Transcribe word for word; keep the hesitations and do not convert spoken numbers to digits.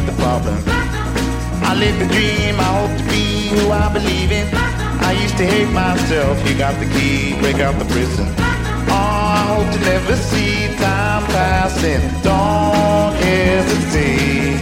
the problem. I live the dream, I hope to be who I believe in. I used to hate myself, you got the key, break out the prison. Oh, I hope to never see time passing. Don't hesitate.